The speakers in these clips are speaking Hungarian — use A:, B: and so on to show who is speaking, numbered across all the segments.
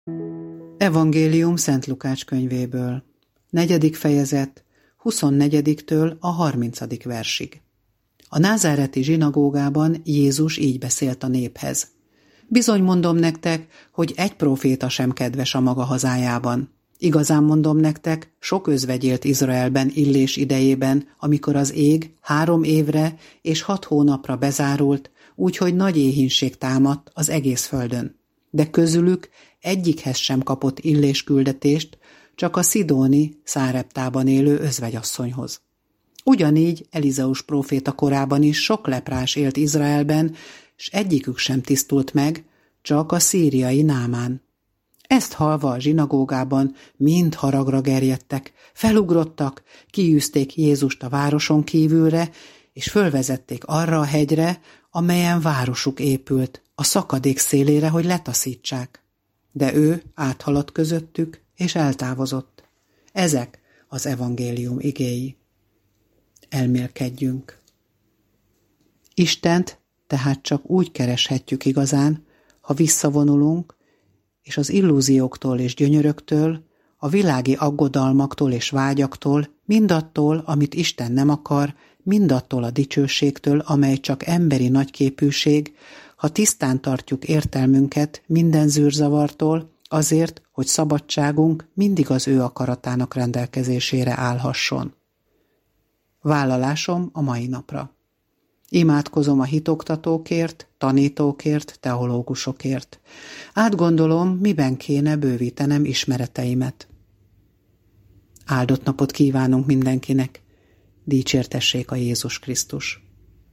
A: Evangélium Szent Lukács könyvéből. 4. fejezet, 24-től a 30. versig. A názáreti zsinagógában Jézus így beszélt a néphez. Bizony mondom nektek, hogy egy próféta sem kedves a maga hazájában. Igazán mondom nektek, sok özvegy élt Izraelben Illés idejében, amikor az ég 3 évre és 6 hónapra bezárult, úgyhogy nagy éhínség támadt az egész földön. De közülük egyikhez sem kapott Illés küldetést, csak a szidóni Száreptában élő özvegyasszonyhoz. Ugyanígy Elizeus próféta korában is sok leprás élt Izraelben, s egyikük sem tisztult meg, csak a szíriai Námán. Ezt hallva a zsinagógában mind haragra gerjedtek, felugrottak, kiűzték Jézust a városon kívülre, és fölvezették arra a hegyre, amelyen városuk épült, a szakadék szélére, hogy letaszítsák. De ő áthaladt közöttük, és eltávozott. Ezek az evangélium igéi. Elmélkedjünk. Istent tehát csak úgy kereshetjük igazán, ha visszavonulunk, és az illúzióktól és gyönyöröktől, a világi aggodalmaktól és vágyaktól, mindattól, amit Isten nem akar, mindattól a dicsőségtől, amely csak emberi nagyképűség, ha tisztán tartjuk értelmünket minden zűrzavartól, azért, hogy szabadságunk mindig az ő akaratának rendelkezésére állhasson. Vállalásom a mai napra. Imádkozom a hitoktatókért, tanítókért, teológusokért. Átgondolom, miben kéne bővítenem ismereteimet. Áldott napot kívánunk mindenkinek. Dicsértessék a Jézus Krisztus.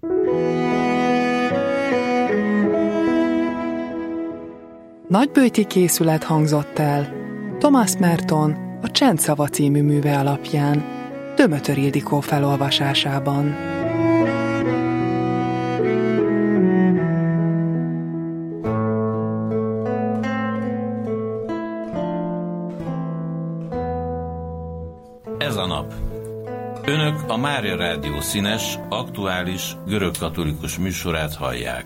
B: Nagyböjti készület hangzott el Thomas Merton a Csendszava című műve alapján, Dömötör Ildikó felolvasásában.
C: Ez a nap. Önök a Mária Rádió színes, aktuális, görögkatolikus műsorát hallják.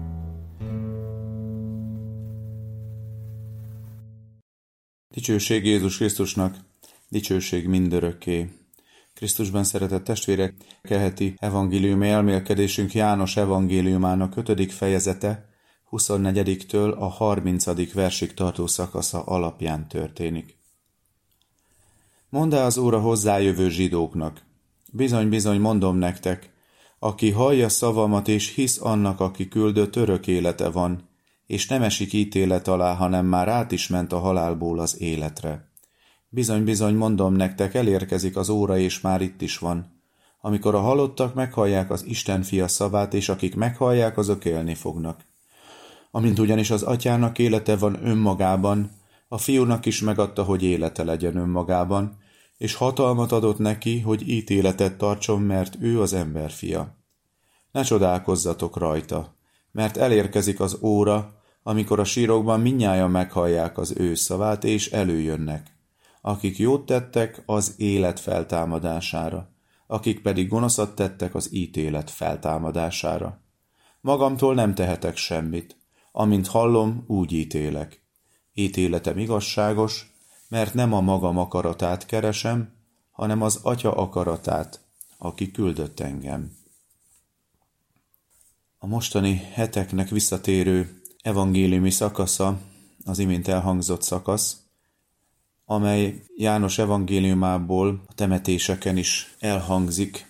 D: Dicsőség Jézus Krisztusnak, dicsőség mindörökké. Krisztusban szeretett testvérek, heti evangéliumi elmélkedésünk János evangéliumának 5. fejezete 24-től a 30. versig tartó szakasza alapján történik. Mondd az Úr a hozzájövő zsidóknak: bizony, mondom nektek, aki hallja szavamat és hisz annak, aki küldött, örök élete van, és nem esik ítélet alá, hanem már át is ment a halálból az életre. Bizony, mondom nektek, elérkezik az óra, és már itt is van, amikor a halottak meghallják az Isten fia szavát, és akik meghallják, azok élni fognak. Amint ugyanis az atyának élete van önmagában, a fiúnak is megadta, hogy élete legyen önmagában, és hatalmat adott neki, hogy ítéletet tartson, mert ő az emberfia. Ne csodálkozzatok rajta, mert elérkezik az óra, amikor a sírokban mindnyájan meghallják az ő szavát, és előjönnek. Akik jót tettek az élet feltámadására, akik pedig gonoszat tettek az ítélet feltámadására. Magamtól nem tehetek semmit, amint hallom, úgy ítélek. Ítéletem igazságos, mert nem a magam akaratát keresem, hanem az Atya akaratát, aki küldött engem. A mostani heteknek visszatérő evangéliumi szakasza az imént elhangzott szakasz, amely János evangéliumából a temetéseken is elhangzik.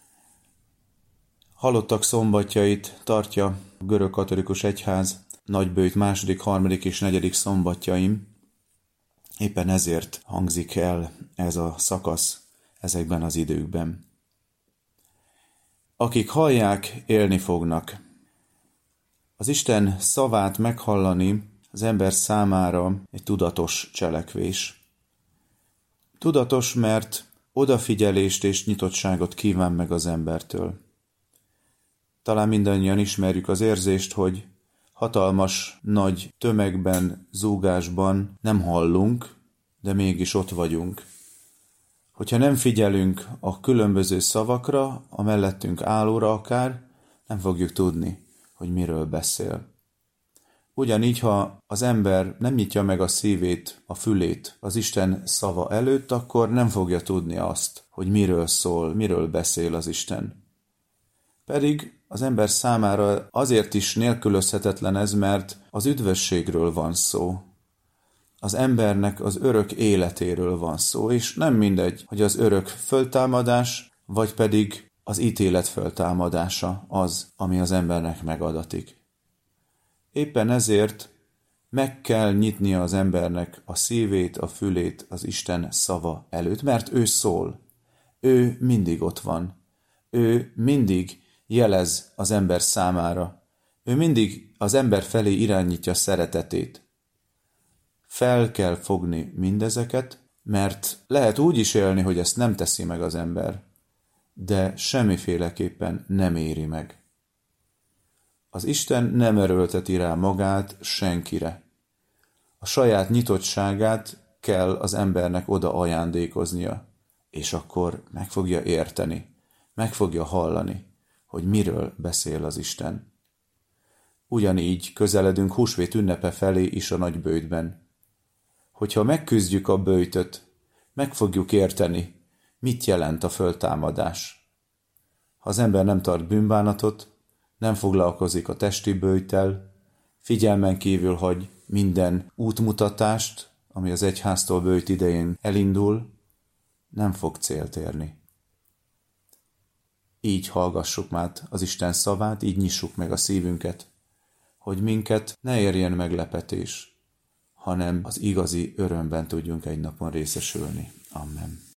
D: Halottak szombatjait tartja a görögkatolikus egyház nagyböjt 2., 3. és 4. szombatjain. Éppen ezért hangzik el ez a szakasz ezekben az időkben. Akik hallják, élni fognak. Az Isten szavát meghallani az ember számára egy tudatos cselekvés. Tudatos, mert odafigyelést és nyitottságot kíván meg az embertől. Talán mindannyian ismerjük az érzést, hogy hatalmas, nagy tömegben, zúgásban nem hallunk, de mégis ott vagyunk. Hogyha nem figyelünk a különböző szavakra, a mellettünk állóra akár, nem fogjuk tudni, hogy miről beszél. Ugyanígy, ha az ember nem nyitja meg a szívét, a fülét az Isten szava előtt, akkor nem fogja tudni azt, hogy miről szól, miről beszél az Isten. Pedig az ember számára azért is nélkülözhetetlen ez, mert az üdvösségről van szó. Az embernek az örök életéről van szó, és nem mindegy, hogy az örök föltámadás, vagy pedig az ítélet föltámadása az, ami az embernek megadatik. Éppen ezért meg kell nyitnia az embernek a szívét, a fülét az Isten szava előtt, mert ő szól. Ő mindig ott van. Ő mindig jelez az ember számára. Ő mindig az ember felé irányítja szeretetét. Fel kell fogni mindezeket, mert lehet úgy is élni, hogy ezt nem teszi meg az ember, de semmiféleképpen nem éri meg. Az Isten nem erőlteti rá magát senkire. A saját nyitottságát kell az embernek oda ajándékoznia, és akkor meg fogja érteni, meg fogja hallani, hogy miről beszél az Isten. Ugyanígy közeledünk húsvét ünnepe felé is a nagyböjtben. Hogyha megküzdjük a böjtöt, meg fogjuk érteni, mit jelent a föltámadás. Ha az ember nem tart bűnbánatot, nem foglalkozik a testi böjttel, figyelmen kívül hagy minden útmutatást, ami az egyháztól böjt idején elindul, nem fog célt érni. Így hallgassuk már az Isten szavát, így nyissuk meg a szívünket, hogy minket ne érjen meglepetés, hanem az igazi örömben tudjunk egy napon részesülni. Amen.